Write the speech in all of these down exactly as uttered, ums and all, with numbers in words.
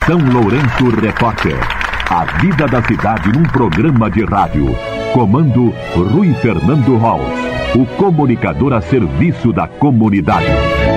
São Lourenço Repórter. A vida da cidade num programa de rádio. Comando Rui Fernando Holtz, o comunicador a serviço da comunidade.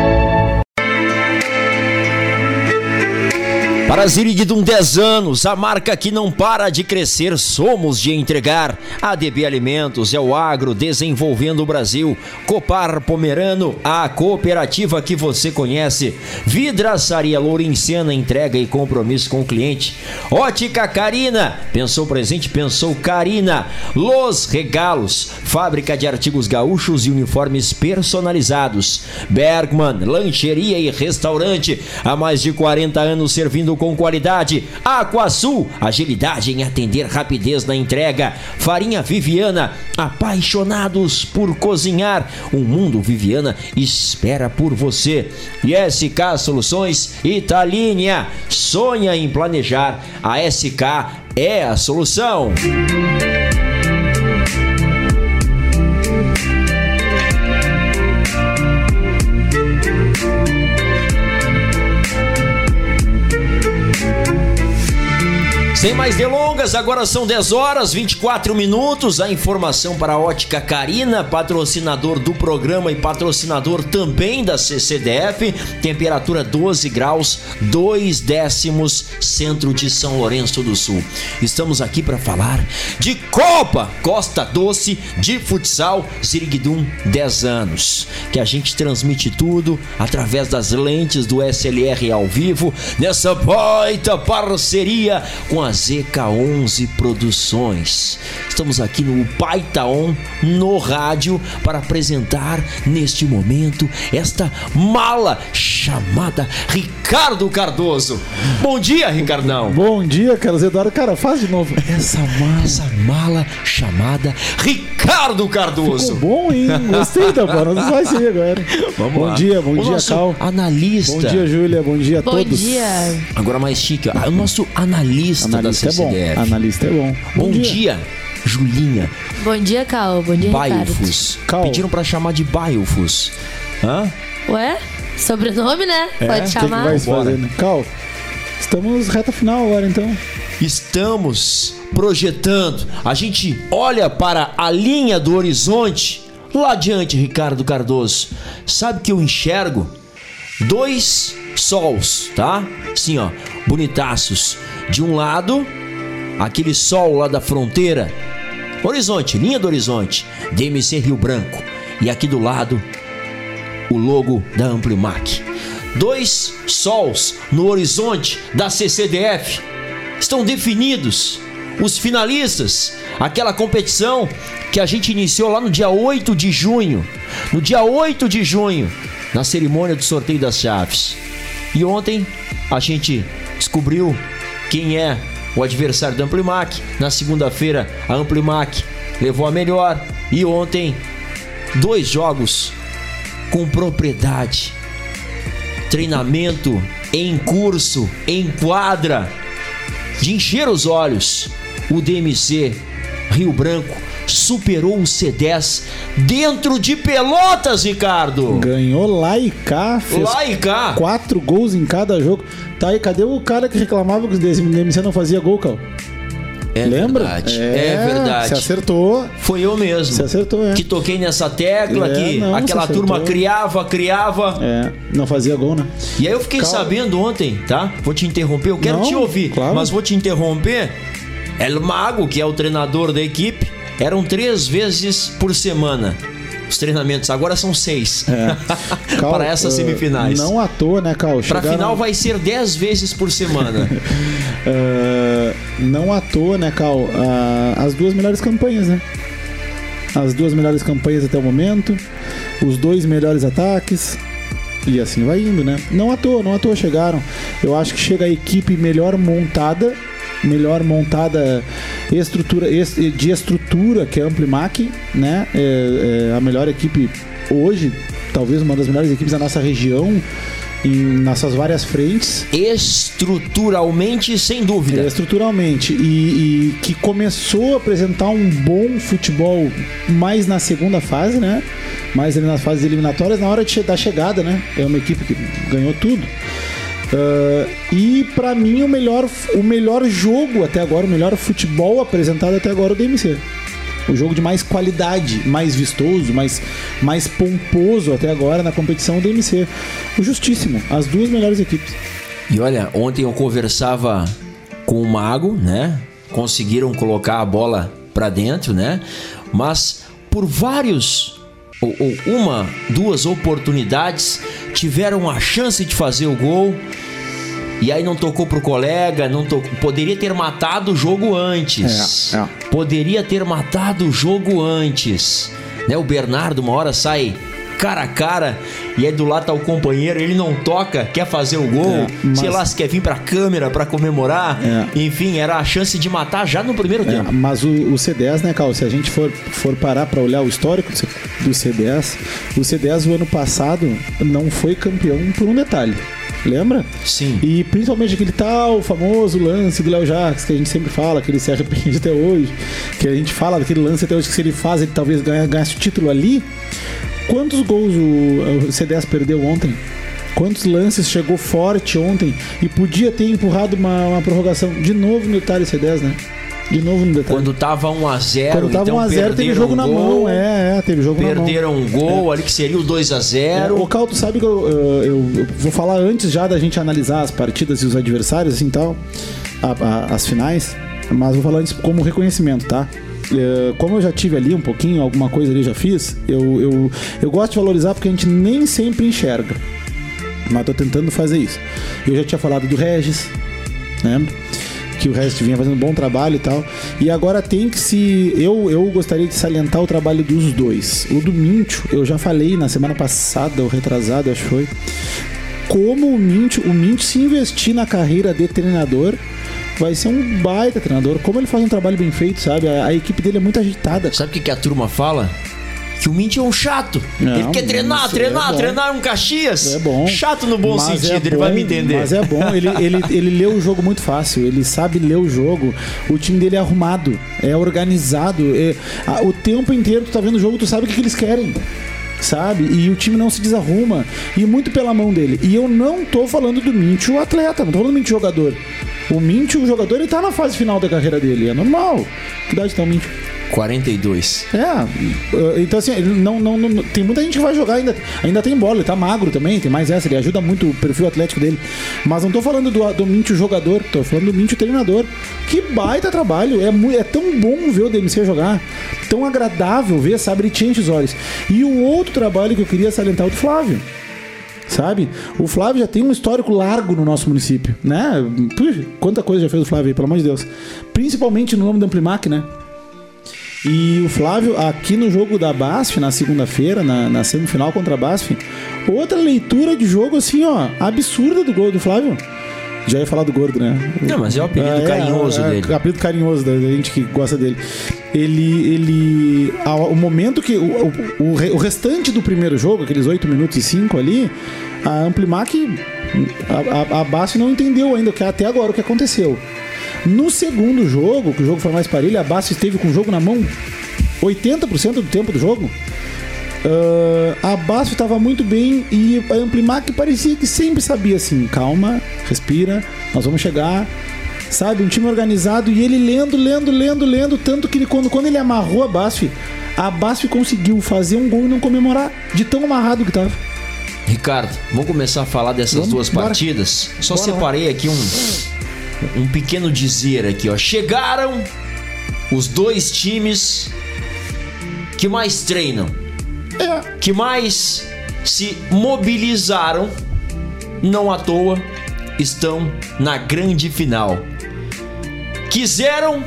Para Ziriguidum dez anos, a marca que não para de crescer, somos de entregar. A D B Alimentos é o agro desenvolvendo o Brasil. Copar Pomerano, a cooperativa que você conhece. Vidraçaria Lourenciana, entrega e compromisso com o cliente. Ótica Carina, pensou presente, pensou Carina. Los Regalos, fábrica de artigos gaúchos e uniformes personalizados. Bergman, lancheria e restaurante, há mais de quarenta anos servindo com qualidade. Aquasul, agilidade em atender, rapidez na entrega. Farinha Viviana, apaixonados por cozinhar. O mundo Viviana espera por você. E S K Soluções Italínia, sonha em planejar. A S K é a solução. Sem mais delongas, agora são dez horas, vinte e quatro minutos. A informação para a Ótica Carina, patrocinador do programa e patrocinador também da C C D F. Temperatura doze graus, dois décimos, centro de São Lourenço do Sul. Estamos aqui para falar de Copa Costa Doce de futsal Ziriguidum dez anos. Que a gente transmite tudo através das lentes do S L R ao vivo, nessa baita parceria com a Z K onze Produções. Estamos aqui no Paitaon, no rádio, para apresentar neste momento esta mala chamada Ricardo Cardoso. Bom dia, Ricardão. Bom dia, Carlos Eduardo. Cara, faz de novo. Essa mala. Essa mala chamada Ricardo Cardoso. Ficou bom, hein? Gostei da bola. Não vai ser agora. Vamos bom lá. dia, bom o dia, nosso Cal. Analista. Bom dia, Júlia. Bom dia a bom todos. Bom dia. Agora mais chique, ó. O nosso analista, analista da C C D F. É bom. Analista é bom. Bom, bom dia. dia, Julinha. Bom dia, Cal. Bom dia, Bailfus. Ricardo. Pediram pra chamar de Bailfus. Hã? Ué? Sobrenome, né? É? Pode chamar. Que que vai se fazer, né? Cal, estamos reta final agora, então. Estamos projetando. A gente olha para a linha do horizonte. Lá adiante, Ricardo Cardoso. Sabe que eu enxergo? Dois sols, tá? Assim, ó, bonitaços. De um lado, aquele sol lá da fronteira. Horizonte, linha do horizonte. D M C Rio Branco. E aqui do lado, o logo da Amplimac. Dois sols no horizonte da C C D F. Estão definidos os finalistas. Aquela competição que a gente iniciou lá no dia oito de junho. No dia oito de junho, na cerimônia do sorteio das chaves. E ontem a gente descobriu quem é o adversário da Amplimac. Na segunda-feira, a Amplimac levou a melhor. E ontem, dois jogos com propriedade. Treinamento em curso, em quadra, de encher os olhos. O D M C Rio Branco superou o C dez dentro de Pelotas, Ricardo. Ganhou lá e cá, fez lá e cá. quatro gols em cada jogo. Tá aí, cadê o cara que reclamava que o D M C não fazia gol, Cal? É Lembra? Verdade. É, é verdade. Se acertou. Foi eu mesmo. Se acertou, é. Que toquei nessa tecla, é, que não, aquela turma criava, criava. É, não fazia gol, né? E aí eu fiquei Cal... sabendo ontem, tá? Vou te interromper, eu quero não, te ouvir, claro. mas vou te interromper. El Mago, que é o treinador da equipe, eram três vezes por semana os treinamentos, agora são seis. É. Cal, para essas uh, semifinais. Não à toa, né, Cal? Para Chegaram... final vai ser dez vezes por semana. uh, não à toa, né, Cal? Uh, as duas melhores campanhas, né? As duas melhores campanhas até o momento, os dois melhores ataques. E assim vai indo, né? Não à toa, não à toa chegaram. Eu acho que chega a equipe melhor montada, melhor montada estrutura, de estrutura que é a Amplimac, né? É, é a melhor equipe hoje, talvez uma das melhores equipes da nossa região, em, nessas várias frentes. Estruturalmente, sem dúvida. É, estruturalmente. E, e que começou a apresentar um bom futebol mais na segunda fase, né? Mais ali nas fases eliminatórias, na hora de, da chegada, né? É uma equipe que ganhou tudo. Uh, e pra mim o melhor, o melhor jogo até agora, o melhor futebol apresentado até agora é o D M C. O jogo de mais qualidade, mais vistoso, mais, mais pomposo até agora na competição do D M C. O justíssimo, as duas melhores equipes. E olha, ontem eu conversava com o Mago, né? Conseguiram colocar a bola pra dentro, né? Mas por vários, ou, ou uma, duas oportunidades, tiveram a chance de fazer o gol. E aí não tocou pro colega, não tocou, poderia ter matado o jogo antes. É, é. Poderia ter matado o jogo antes. Né? O Bernardo uma hora sai cara a cara e aí do lado tá o companheiro, ele não toca, quer fazer o gol, é, mas... sei lá se quer vir pra câmera pra comemorar. É. Enfim, era a chance de matar já no primeiro é, tempo. Mas o, o C dez, né, Cal? Se a gente for, for parar pra olhar o histórico do C dez, o C dez o ano passado não foi campeão por um detalhe. Lembra? Sim. E principalmente aquele tal famoso lance do Léo Jacques, que a gente sempre fala, que ele se arrepende até hoje, que a gente fala daquele lance até hoje, que se ele faz, ele talvez ganhe, ganhasse o título ali. Quantos gols o, o C dez perdeu ontem? Quantos lances chegou forte ontem e podia ter empurrado uma, uma prorrogação? De novo no detalhe C dez, né? De novo no detalhe. Quando tava um a zero, Quando tava então um a zero, teve jogo na gol, mão. É, é, teve jogo na mão. Perderam um gol é. ali que seria o dois a zero. É, o Cal, tu sabe que eu, eu, eu vou falar antes já da gente analisar as partidas e os adversários, assim, tal, a, a, as finais, mas vou falar antes como reconhecimento, tá? É, como eu já tive ali um pouquinho, alguma coisa ali já fiz, eu, eu, eu gosto de valorizar porque a gente nem sempre enxerga, mas tô tentando fazer isso. Eu já tinha falado do Regis, lembra? Que o Regis vinha fazendo um bom trabalho e tal. E agora tem que se... Eu, eu gostaria de salientar o trabalho dos dois. O do Mincho, eu já falei na semana passada, ou retrasada, acho que foi. Como o Mincho, o Mincho se investir na carreira de treinador, vai ser um baita treinador. Como ele faz um trabalho bem feito, sabe? A, a equipe dele é muito agitada. Sabe o que, que a turma fala? Que o Minty é um chato. Não, ele quer treinar, treinar, é treinar um Caxias. É bom. Chato no bom mas sentido, é ele bom, vai me entender. Mas é bom, ele, ele, ele lê o jogo muito fácil, ele sabe ler o jogo. O time dele é arrumado, é organizado. É, a, o tempo inteiro tu tá vendo o jogo, tu sabe o que, que eles querem. Sabe? E o time não se desarruma. E muito pela mão dele. E eu não tô falando do Minty, o atleta, não tô falando do Minty, o jogador. O Minty, o jogador, ele tá na fase final da carreira dele. É normal. Que idade tá o Minty? quarenta e dois. É, então assim, ele não, não, não, tem muita gente que vai jogar, ainda, ainda tem bola, ele tá magro também, tem mais essa, ele ajuda muito o perfil atlético dele. Mas não tô falando do, do Minty jogador, tô falando do Minty treinador. Que baita trabalho, é, muito, é tão bom ver o D M C jogar, tão agradável ver, sabe, ele te enche os olhos. E o outro trabalho que eu queria salientar é o do Flávio. Sabe? O Flávio já tem um histórico largo no nosso município, né? Puxa, quanta coisa já fez o Flávio aí, pelo amor de Deus. Principalmente no nome da Amplimac, né? E o Flávio, aqui no jogo da BASF, na segunda-feira, na, na semifinal contra a BASF, outra leitura de jogo assim, ó, absurda do gol do Flávio. Já ia falar do gordo, né? Não, mas é o apelido é, carinhoso é, dele. É o apelido carinhoso da gente que gosta dele. Ele, ele ao, o momento que o, o, o restante do primeiro jogo, aqueles oito minutos e cinco ali, a Amplimac, a, a, a BASF não entendeu ainda que até agora o que aconteceu. No segundo jogo, que o jogo foi mais parelho, a BASF esteve com o jogo na mão oitenta por cento do tempo do jogo. Uh, a BASF estava muito bem e a Amplimac parecia que sempre sabia assim, calma, respira, nós vamos chegar, sabe, um time organizado. E ele lendo, lendo, lendo, lendo, tanto que ele, quando, quando ele amarrou a BASF, a BASF conseguiu fazer um gol e não comemorar, de tão amarrado que estava. Ricardo, vamos começar a falar dessas vamos, duas bora. partidas. Só bora, separei lá. aqui um um pequeno dizer aqui, ó. Chegaram os dois times que mais treinam, é. que mais se mobilizaram, não à toa estão na grande final. Quiseram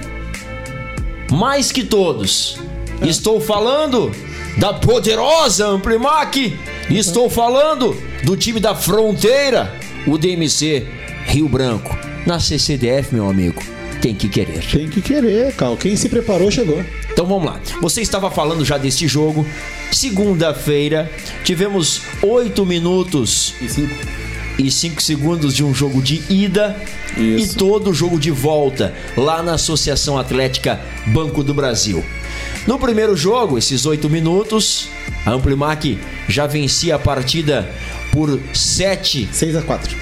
mais que todos. É. Estou falando da poderosa Amplimac. Estou falando do time da Fronteira, o D M C Rio Branco. Na C C D F, meu amigo, tem que querer. Tem que querer, Cal. Quem se preparou, chegou. Então vamos lá. Você estava falando já deste jogo. Segunda-feira, tivemos oito minutos e cinco. e cinco segundos de um jogo de ida. Isso. E todo o jogo de volta, lá na Associação Atlética Banco do Brasil. No primeiro jogo, esses oito minutos, a Amplimac já vencia a partida por sete... seis a quatro.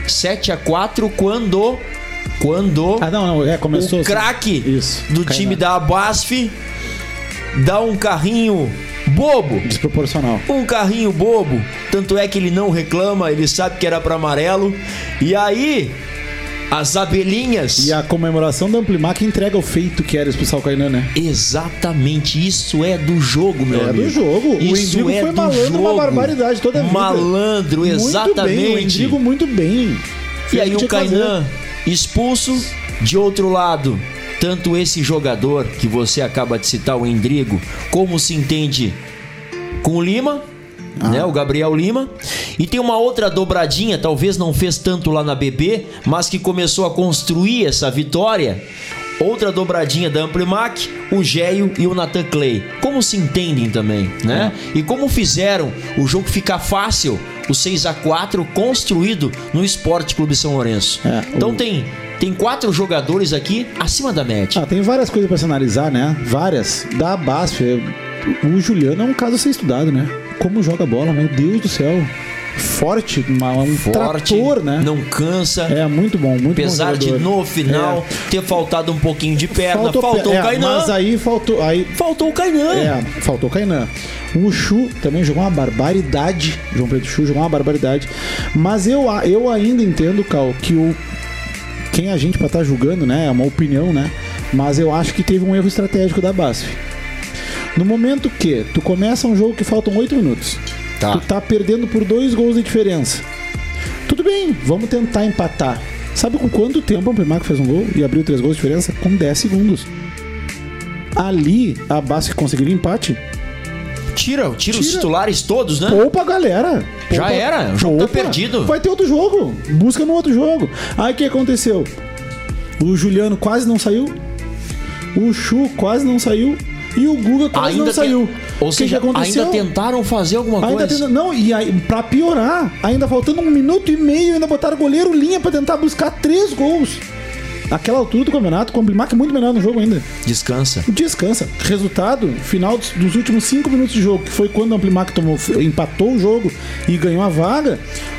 sete a quatro quando... Quando Ah, não, não, é, começou o craque Isso, do Kainan. time da Abasf dá um carrinho bobo. Desproporcional. Um carrinho bobo. Tanto é que ele não reclama, ele sabe que era pra amarelo. E aí, as abelhinhas... E a comemoração da Amplimac entrega o feito que era expulsar o Kainan, né? Exatamente, isso é do jogo, meu É amigo. do jogo. O Isso Endrigo é foi do malandro, jogo. uma barbaridade toda a vida. Malandro, exatamente. Muito bem, o Endrigo muito bem. E aí Fez o que tinha que Kainan expulso. De outro lado, tanto esse jogador que você acaba de citar, o Endrigo, como se entende com o Lima, ah. né, o Gabriel Lima. E tem uma outra dobradinha, talvez não fez tanto lá na B B, mas que começou a construir essa vitória. Outra dobradinha da Amplimac, o Géio e o Nathan Clay. Como se entendem também, né? É. E como fizeram o jogo ficar fácil, o seis a quatro construído no Esporte Clube São Lourenço. É, então o... tem, tem quatro jogadores aqui acima da média. Ah, tem várias coisas pra se analisar, né? Várias. Da Basf, o Juliano é um caso a ser estudado, né? Como joga bola, meu Deus do céu. Forte, uma, um Forte, trator, né? Não cansa. É, muito bom, muito Apesar bom de no final é. ter faltado um pouquinho de perna, faltou, faltou é, o Kainan. Mas aí faltou... Aí, faltou o Kainan. É, faltou o Kainan. O Chu também jogou uma barbaridade. João Pedro Chu jogou uma barbaridade. Mas eu, eu ainda entendo, Cal, que o... Quem a gente pra estar julgando, né? É uma opinião, né? Mas eu acho que teve um erro estratégico da Basf. No momento que tu começa um jogo que faltam oito minutos... Tá. Tu tá perdendo por dois gols de diferença. Tudo bem, vamos tentar empatar. Sabe com quanto tempo o Amplimac fez um gol e abriu três gols de diferença? Com dez segundos. Ali, a Basf conseguiria empate. Tira, tira, tira os titulares todos, né? Poupa a galera. Poupa, Já era, o jogo poupa, tá perdido. Vai ter outro jogo. Busca no outro jogo. Aí o que aconteceu? O Juliano quase não saiu. O Chu quase não saiu. E o Guga quase ainda não saiu. Tem... Ou seja, que que ainda tentaram fazer alguma ainda coisa. Tenta... Não, e aí, pra piorar, ainda faltando um minuto e meio, ainda botaram goleiro linha pra tentar buscar três gols. Naquela altura do campeonato, com o Amplimac muito melhor no jogo ainda. Descansa. Descansa. Resultado, final dos, dos últimos cinco minutos de jogo, que foi quando o Amplimac tomou, empatou o jogo e ganhou a vaga,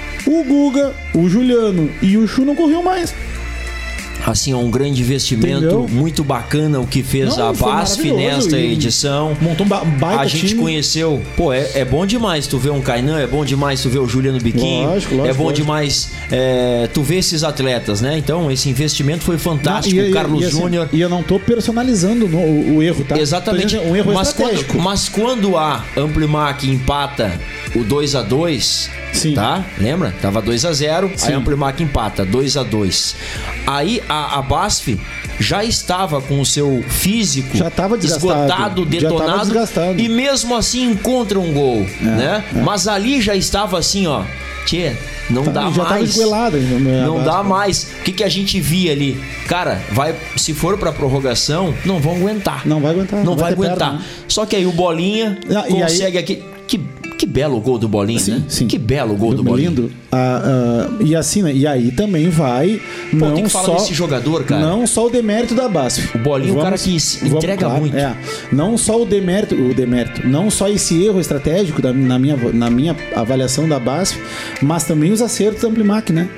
o Guga, o Juliano e o Chu não corriam mais. Assim, é um grande investimento. Entendeu? Muito bacana o que fez Não, a Basf nesta edição. Montou um ba- baita A gente time. conheceu. Pô, é, é bom demais tu ver um Kainan, é bom demais tu ver o Juliano Biquinho. Lógico, lógico, é bom lógico. demais é, tu ver esses atletas, né? Então, esse investimento foi fantástico. Não, e, o Carlos e, e, assim, Júnior. E eu não tô personalizando no, o, o erro, tá? Exatamente. Um erro mas, estratégico. quando, mas quando a Amplimac empata o dois a dois, Sim. tá? Lembra? Tava dois a zero, Sim. aí a Amplimac empata dois a dois. Aí a, a Basf já estava com o seu físico já tava esgotado, detonado, já tava desgastado. E mesmo assim encontra um gol, é, né? É. Mas ali já estava assim, ó, tchê, não tá, dá já mais. Tava esgoelado, né? Não dá mais. O que, que a gente via ali? Cara, vai, se for pra prorrogação, não vão aguentar. Não vai aguentar. Não, não vai, vai aguentar. Perna, né? Só que aí o Bolinha ah, consegue aí... aqui. Que, que belo gol do Bolinha, sim, né? Sim. Que belo gol do Bolinha. Lindo. Ah, ah, e assim, né? E aí também vai. Pô, não tem que falar só desse jogador, cara. Não só o demérito da Basf. O Bolinha, vamos, o cara que entrega vamos, muito. É, não só o demérito, o demérito, não só esse erro estratégico da, na, minha, na minha avaliação da Basf, mas também os acertos da Amplimac, né?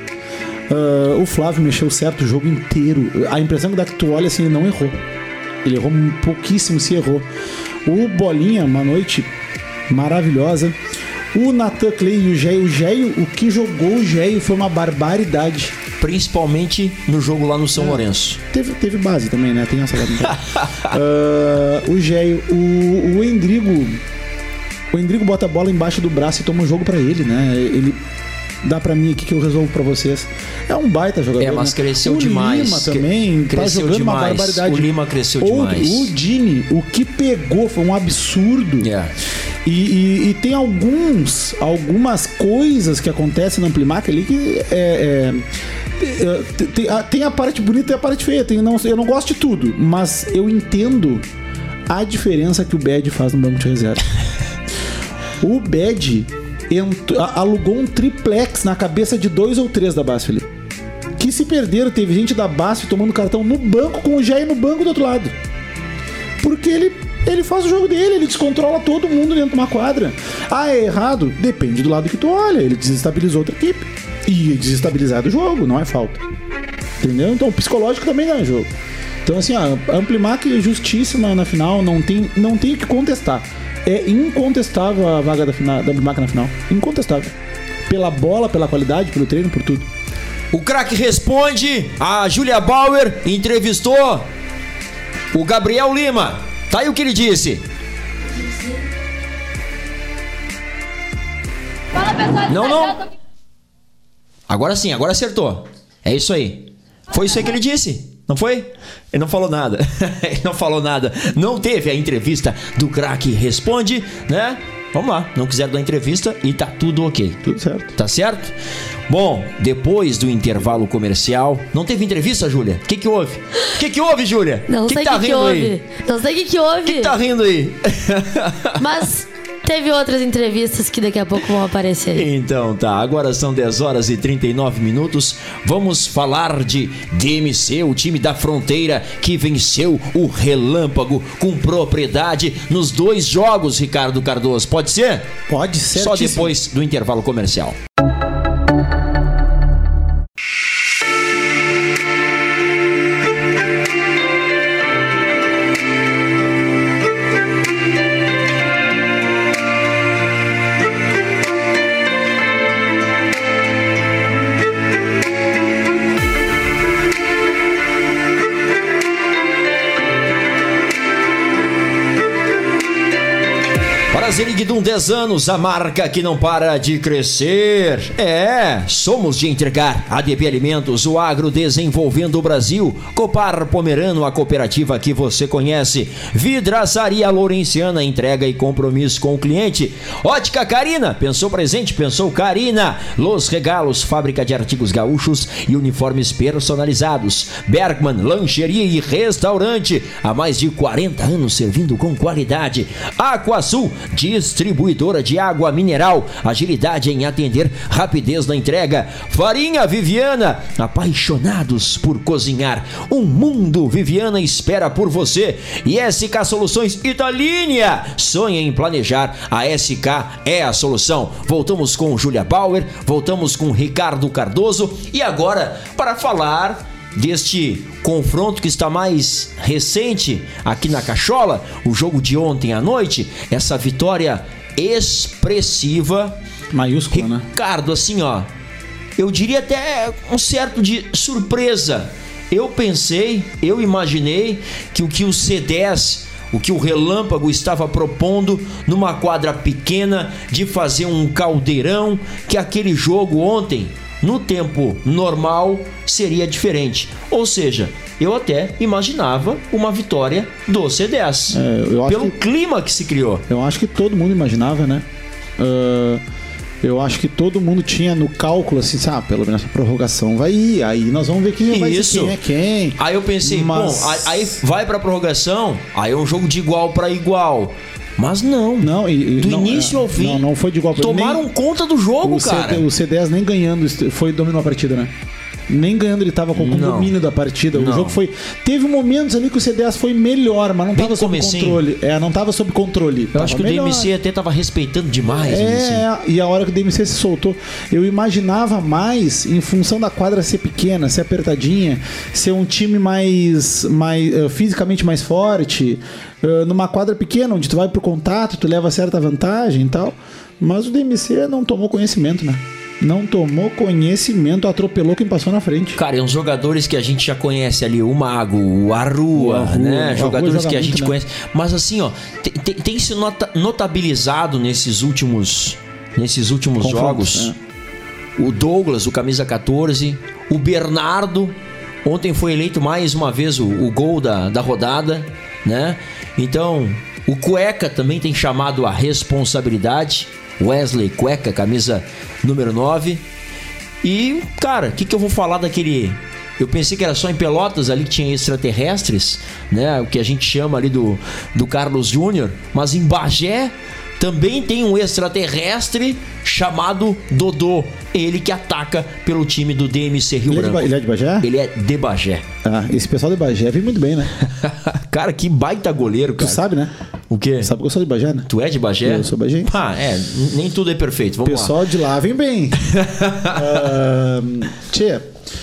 Uh, o Flávio mexeu certo o jogo inteiro. A impressão que dá que tu olha assim, ele não errou. Ele errou pouquíssimo, se errou. O Bolinha, uma noite maravilhosa. O Nathan Clay e o Géio. O Géio, o que jogou o Géio foi uma barbaridade. Principalmente no jogo lá no São é, Lourenço. Teve, teve base também, né? Tem essa uh, O Géio, o, o Endrigo. O Endrigo bota a bola embaixo do braço e toma o jogo pra ele, né? Ele dá pra mim aqui que eu resolvo pra vocês. É um baita jogador. É, mas né? cresceu o demais. O Lima também cresceu tá jogando demais. uma barbaridade. O Lima cresceu Outro, demais. O Dini, o que pegou foi um absurdo. Yeah. E, e, e tem alguns, algumas coisas que acontecem na Amplimac ali que é, é, tem, tem, a, tem a parte bonita e a parte feia. Tem, não, eu não gosto de tudo, mas eu entendo a diferença que o Bad faz no banco de reserva. O Bad Ent... alugou um triplex na cabeça de dois ou três da Basf, Felipe. Que se perderam, teve gente da Basf tomando cartão no banco com o Jair no banco do outro lado. Porque ele, ele faz o jogo dele, ele descontrola todo mundo dentro de uma quadra. Ah, é errado? Depende do lado que tu olha. Ele desestabilizou outra equipe. E desestabilizar do jogo, não é falta. Entendeu? Então o psicológico também não é jogo. Então assim, ó, Amplimac justíssima na final, não tem, não tem o que contestar. É incontestável a vaga da, final, da Amplimac na final. Incontestável. Pela bola, pela qualidade, pelo treino, por tudo. O craque responde, a Julia Bauer entrevistou o Gabriel Lima. Tá aí o que ele disse. Fala, pessoal. Não, não. Agora sim, agora acertou. É isso aí. Foi isso aí que ele disse. Não foi? Ele não falou nada. Ele não falou nada. Não teve a entrevista do craque responde, né? Vamos lá. Não quiseram dar entrevista e tá tudo ok. Tudo certo. Tá certo? Bom, depois do intervalo comercial... Não teve entrevista, Júlia? O que que houve? O que que houve, Júlia? Não que sei o que tá que, que rindo houve. aí? Não sei o que, que houve. O que que tá rindo aí? Mas teve outras entrevistas que daqui a pouco vão aparecer aí. Então tá, agora são dez horas e trinta e nove minutos. Vamos falar de D M C, o time da fronteira que venceu o Relâmpago com propriedade nos dois jogos, Ricardo Cardoso. Pode ser? Pode ser. Só depois do intervalo comercial. Zeligdum dez anos, a marca que não para de crescer. É, somos de entregar. A D B Alimentos, o agro desenvolvendo o Brasil. Copar Pomerano, a cooperativa que você conhece. Vidraçaria Lourenciana, entrega e compromisso com o cliente. Ótica Carina, pensou presente, pensou Carina. Los Regalos, fábrica de artigos gaúchos e uniformes personalizados. Bergman, lancheria e restaurante. Há mais de quarenta anos servindo com qualidade. Aquasul, distribuidora de água mineral, agilidade em atender, rapidez na entrega. Farinha Viviana, apaixonados por cozinhar. Um mundo Viviana espera por você. E S K Soluções Italínia, sonha em planejar, a S K é a solução. Voltamos com Julia Bauer, voltamos com Ricardo Cardoso e agora para falar deste confronto que está mais recente aqui na Cachola, o jogo de ontem à noite, essa vitória expressiva, maiúscula, né? Ricardo, assim, ó, eu diria até um certo de surpresa. Eu pensei, eu imaginei que o que o C dez, o que o Relâmpago estava propondo numa quadra pequena, de fazer um caldeirão, que aquele jogo ontem, no tempo normal, seria diferente. Ou seja, eu até imaginava uma vitória do C dez. É, eu acho pelo que, clima que se criou. Eu acho que todo mundo imaginava, né? Uh, eu acho que todo mundo tinha no cálculo assim, ah, pelo menos a prorrogação vai ir. Aí nós vamos ver quem vai ser, quem é quem. Aí eu pensei, Mas... bom, aí vai pra prorrogação, aí é um jogo de igual para igual. Mas não, não e, do não, início ao fim, não, não foi de igual pra... tomaram nem... conta do jogo, o cara. C D, o C dez nem ganhando foi dominou a partida, né? Nem ganhando ele tava com o domínio da partida. O não. jogo foi... Teve momentos ali que o C dez foi melhor, mas não Bem tava sob comecinho. controle. É, não tava sob controle. Eu tava acho que melhor. o D M C até tava respeitando demais. É, e a hora que o D M C se soltou, eu imaginava mais, em função da quadra ser pequena, ser apertadinha, ser um time mais, mais uh, fisicamente mais forte, uh, numa quadra pequena, onde tu vai pro contato, tu leva certa vantagem e tal. Mas o D M C não tomou conhecimento, né? Não tomou conhecimento, atropelou quem passou na frente. Cara, e uns jogadores que a gente já conhece ali, o Mago, o Arrua, o Arrua né? O jogadores Arrua que a muito, gente né? conhece. Mas assim, ó, tem, tem, tem se nota, notabilizado nesses últimos, nesses últimos jogos. É. O Douglas, o camisa catorze, o Bernardo, ontem foi eleito mais uma vez o, o gol da, da rodada, né? Então, o Cueca também tem chamado a responsabilidade. Wesley Cueca, camisa número nove. E, cara, o que, que eu vou falar daquele... Eu pensei que era só em Pelotas ali que tinha extraterrestres, né? O que a gente chama ali do, do Carlos Júnior. Mas em Bagé também tem um extraterrestre chamado Dodô. Ele que ataca pelo time do D M C Rio ele Branco. É de, ele é de Bagé? Ele é de Bagé. Ah, esse pessoal de Bagé vem muito bem, né? Cara, que baita goleiro, cara. Tu sabe, né? O quê? Sabe que eu sou de Bagé, né? Tu é de Bagé? Eu sou bagé. Ah, é. Nem tudo é perfeito. Vamos Pessoal lá. de lá vem bem. uh, tchê,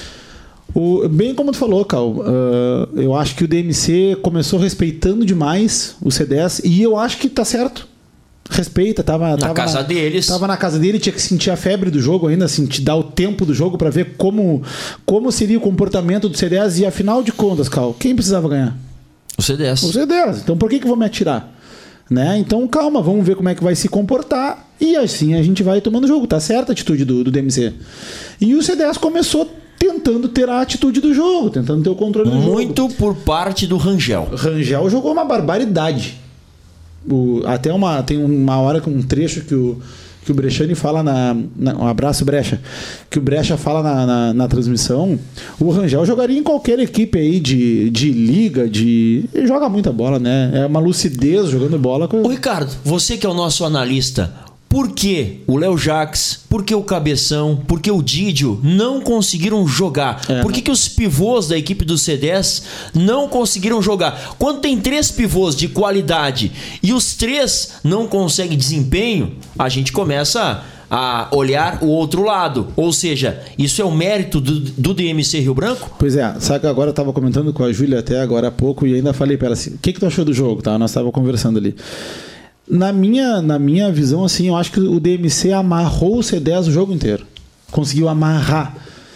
o, bem como tu falou, Cal, uh, eu acho que o D M C começou respeitando demais o C dez e eu acho que tá certo. Respeita, tava na tava casa na, deles. Tava na casa dele, tinha que sentir a febre do jogo ainda, sentir, dar o tempo do jogo pra ver como, como seria o comportamento do C dez e afinal de contas, Cal, quem precisava ganhar? O C dez. O C dez. Então por que que eu vou me atirar? Né? Então calma, vamos ver como é que vai se comportar e assim a gente vai tomando o jogo. Tá certa a atitude do, do D M C. E o C dez começou tentando ter a atitude do jogo, tentando ter o controle do jogo. Muito por parte do Rangel. Rangel jogou uma barbaridade. O, até uma, tem uma hora, um trecho que o, que o Brechani fala na, na... Um abraço, Brecha. Que o Brecha fala na, na, na transmissão. O Rangel jogaria em qualquer equipe aí de, de liga, de... Ele joga muita bola, né? É uma lucidez jogando bola. Ô Ricardo, você que é o nosso analista, por que o Léo Jacques, por que o Cabeção, por que o Didio não conseguiram jogar? É. Por que, que os pivôs da equipe do C dez não conseguiram jogar? Quando tem três pivôs de qualidade e os três não conseguem desempenho, a gente começa a olhar o outro lado. Ou seja, isso é o mérito do, do D M C Rio Branco? Pois é, sabe que agora eu tava comentando com a Júlia até agora há pouco e ainda falei pra ela assim, o que que tu achou do jogo? Tá? Nós tava conversando ali. Na minha, na minha visão, assim, eu acho que o D M C amarrou o C dez o jogo inteiro. Conseguiu amarrar.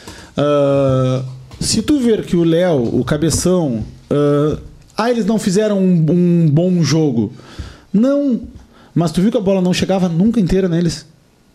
Uh, se tu ver que o Léo, o Cabeção... Uh, ah, eles não fizeram um, um bom jogo. Não. Mas tu viu que a bola não chegava nunca inteira neles?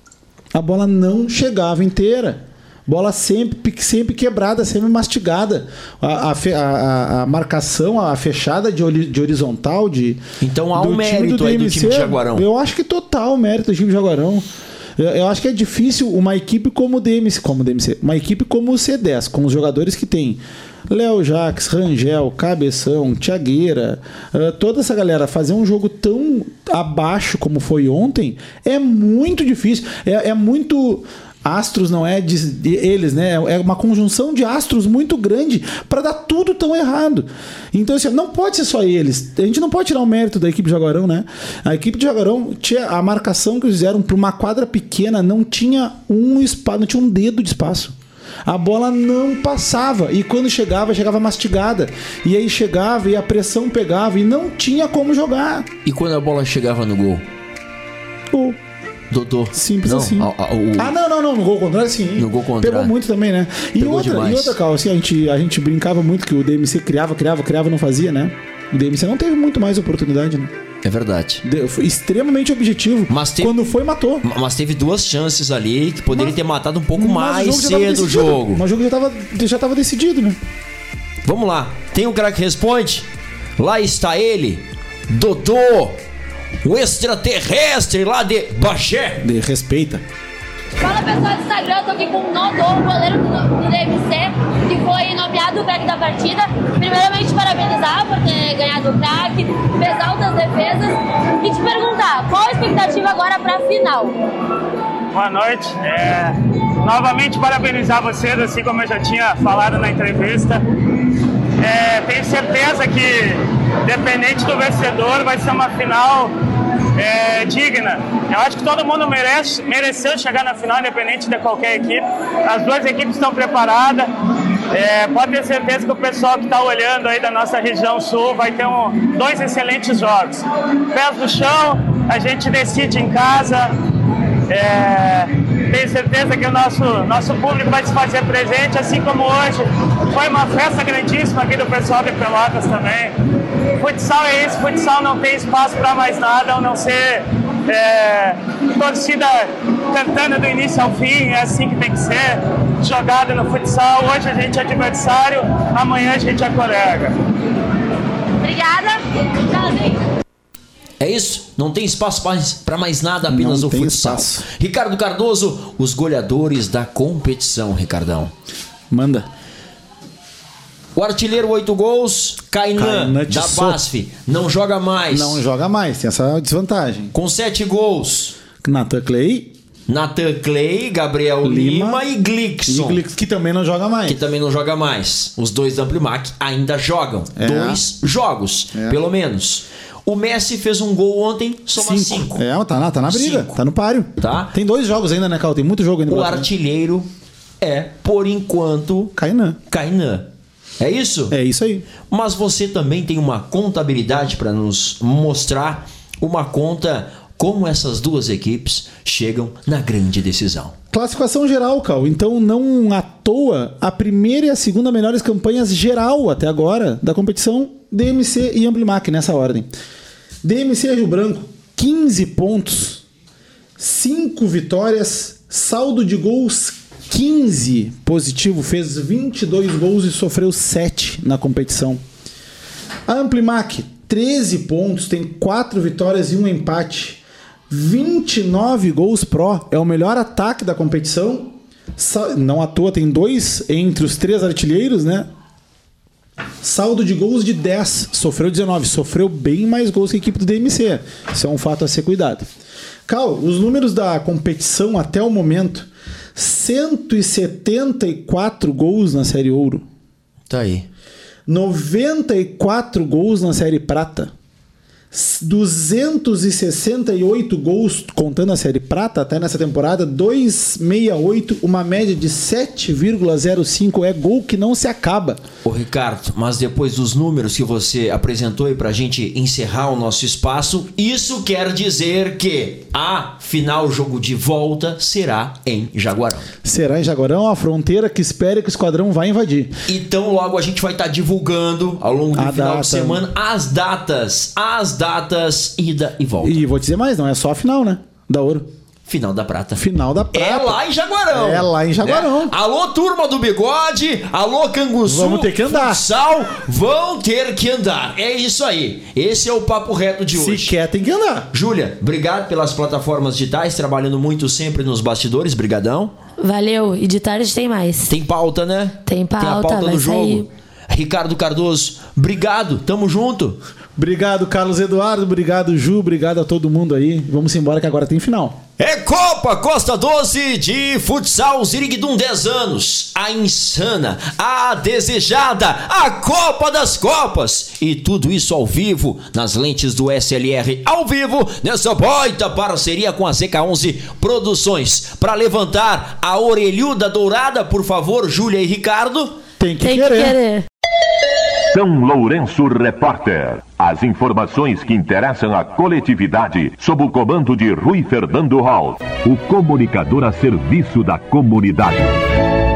A bola não chegava inteira. Bola sempre, sempre quebrada, sempre mastigada. A, a, a, a marcação, a fechada de, de horizontal de, então há um mérito aí do time de Jaguarão. Eu acho que total mérito do time de Jaguarão. Eu, eu acho que é difícil uma equipe como o D M C, como o D M C, uma equipe como o C dez, com os jogadores que tem Léo Jacques, Rangel, Cabeção, Thiagueira, uh, toda essa galera fazer um jogo tão abaixo como foi ontem é muito difícil. É, é muito... Astros não é de, de eles, né? É uma conjunção de astros muito grande para dar tudo tão errado. Então, assim, não pode ser só eles. A gente não pode tirar o mérito da equipe de Jaguarão, né? A equipe de Jaguarão tinha a marcação que eles fizeram para uma quadra pequena, não tinha um espaço, não tinha um dedo de espaço. A bola não passava e quando chegava, chegava mastigada. E aí chegava e a pressão pegava e não tinha como jogar. E quando a bola chegava no gol? Gol. Dodô. Simples não, assim. A, a, o... Ah, não, não, não. No gol contrário, sim. No gol contrário. Pegou muito também, né? E Pegou outra, demais. e outra, Carl, assim, a gente, a gente brincava muito que o D M C criava, criava, criava e não fazia, né? O D M C não teve muito mais oportunidade, né? É verdade. De, foi extremamente objetivo. Mas teve, quando foi, matou. Mas teve duas chances ali que poderiam mas, ter matado um pouco mais o cedo o jogo. Mas o jogo já estava já tava decidido, né? Vamos lá. Tem o cara que responde? Lá está ele, Dodô. O extraterrestre lá de Bagé. De respeita. Fala pessoal do Instagram, eu tô aqui com o Nodô, o goleiro do, do D M C, que foi nomeado o craque da partida. Primeiramente, parabenizar por ter ganhado o craque, fez altas defesas. E te perguntar, qual a expectativa agora pra final? Boa noite. É, novamente, parabenizar vocês, assim como eu já tinha falado na entrevista. É, tenho certeza que, dependente do vencedor, vai ser uma final é, digna. Eu acho que todo mundo merece, mereceu chegar na final, independente de qualquer equipe. As duas equipes estão preparadas. É, pode ter certeza que o pessoal que está olhando aí da nossa região sul vai ter um, dois excelentes jogos. Pés no chão, a gente decide em casa. É, tenho certeza que o nosso, nosso público vai se fazer presente, assim como hoje foi uma festa grandíssima aqui do pessoal de Pelotas também. Futsal é isso, futsal não tem espaço para mais nada, a não ser é, torcida cantando do início ao fim, é assim que tem que ser, jogada no futsal. Hoje a gente é adversário, amanhã a gente é colega. Obrigada. Tchauzinho. É isso? Não tem espaço para mais nada, apenas Não o tem futsal. espaço. Ricardo Cardoso, os goleadores da competição, Ricardão. Manda. O artilheiro, oito gols. Kainan, Kainan da Tissot. B A S F, não joga mais. Não joga mais, tem essa desvantagem. Com sete gols. Nathan Clay, Nathan Clay, Gabriel Lima, Lima e Glickson. E Glickson, que também não joga mais. Que também não joga mais. Os dois da Amplimac ainda jogam. É. Dois jogos, é. pelo menos. O Messi fez um gol ontem, soma cinco. cinco. É, tá na, tá na briga, cinco. Tá no páreo. Tá? Tem dois jogos ainda, né, Cal? Tem muito jogo ainda. O artilheiro é, por enquanto... Kainan. Kainan. É isso? É isso aí. Mas você também tem uma contabilidade para nos mostrar uma conta como essas duas equipes chegam na grande decisão. Classificação geral, Cal. Então, não à toa, a primeira e a segunda melhores campanhas geral até agora da competição, D M C e Amplimac, nessa ordem. D M C Rio Branco, quinze pontos, cinco vitórias, saldo de gols quinze positivo, fez vinte e dois gols e sofreu sete na competição. A Amplimac, treze pontos, tem quatro vitórias e um empate, vinte e nove gols pró, é o melhor ataque da competição. Não à toa, tem dois entre os três artilheiros, né? Saldo de gols de dez, sofreu dezenove, sofreu bem mais gols que a equipe do D M C. Isso é um fato a ser cuidado. Cal, os números da competição até o momento: cento e setenta e quatro gols na Série Ouro. Tá aí. noventa e quatro gols na Série Prata. duzentos e sessenta e oito gols, contando a Série Prata, até nessa temporada, duzentos e sessenta e oito, uma média de sete vírgula zero cinco, é gol que não se acaba. Ô Ricardo, mas depois dos números que você apresentou aí pra gente encerrar o nosso espaço, isso quer dizer que a final jogo de volta será em Jaguarão. Será em Jaguarão, a fronteira que espera que o esquadrão vai invadir. Então logo a gente vai estar tá divulgando ao longo do a final data. de semana as datas, as datas, ida e volta. E vou dizer mais, não é só a final, né? Da Ouro. Final da Prata. Final da Prata. É lá em Jaguarão. É lá em Jaguarão. É. Alô, turma do Bigode. Alô, Canguçu. Vamos ter que andar. Futsal, vão ter que andar. É isso aí. Esse é o papo reto de hoje. Se quer, tem que andar. Júlia, obrigado pelas plataformas digitais, trabalhando muito sempre nos bastidores. Brigadão. Valeu. E de tarde tem mais. Tem pauta, né? Tem pauta. Tem a pauta vai do jogo. Sair. Ricardo Cardoso, obrigado. Tamo junto. Obrigado, Carlos Eduardo. Obrigado, Ju. Obrigado a todo mundo aí. Vamos embora que agora tem final. É Copa Costa Doce de Futsal Ziriguidum, dez anos. A insana, a desejada, a Copa das Copas. E tudo isso ao vivo, nas lentes do S L R, ao vivo, nessa baita parceria com a Z K onze Produções. Para levantar a orelhuda dourada, por favor, Júlia e Ricardo. Tem que tem querer. Que querer. São Lourenço Repórter. As informações que interessam a coletividade sob o comando de Rui Fernando Hall, o comunicador a serviço da comunidade.